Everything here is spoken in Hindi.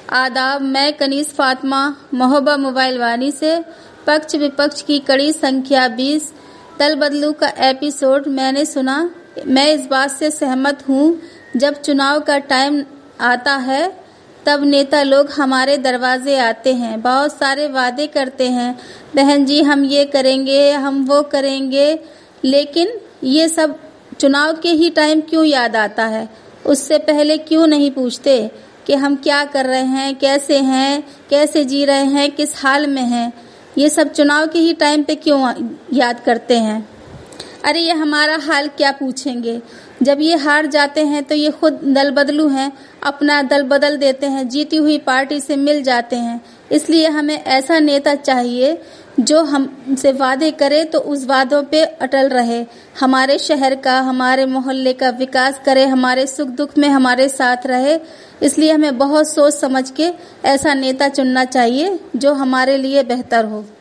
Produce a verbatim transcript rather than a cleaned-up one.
आदाब। मैं कनीज़ फातिमा महोबा मोबाइल वानी से पक्ष विपक्ष की कड़ी संख्या बीस दल बदलू का एपिसोड मैंने सुना। मैं इस बात से सहमत हूँ, जब चुनाव का टाइम आता है तब नेता लोग हमारे दरवाजे आते हैं, बहुत सारे वादे करते हैं, बहन जी हम ये करेंगे, हम वो करेंगे, लेकिन ये सब चुनाव के ही टाइम क्यों याद आता है? उससे पहले क्यों नहीं पूछते कि हम क्या कर रहे हैं, कैसे हैं, कैसे जी रहे हैं, किस हाल में हैं? ये सब चुनाव के ही टाइम पे क्यों याद करते हैं? अरे ये हमारा हाल क्या पूछेंगे? जब ये हार जाते हैं तो ये खुद दल बदलू हैं, अपना दल बदल देते हैं, जीती हुई पार्टी से मिल जाते हैं। इसलिए हमें ऐसा नेता चाहिए जो हमसे वादे करे तो उस वादों पे अटल रहे, हमारे शहर का, हमारे मोहल्ले का विकास करे, हमारे सुख दुख में हमारे साथ रहे। इसलिए हमें बहुत सोच समझ के ऐसा नेता चुनना चाहिए जो हमारे लिए बेहतर हो।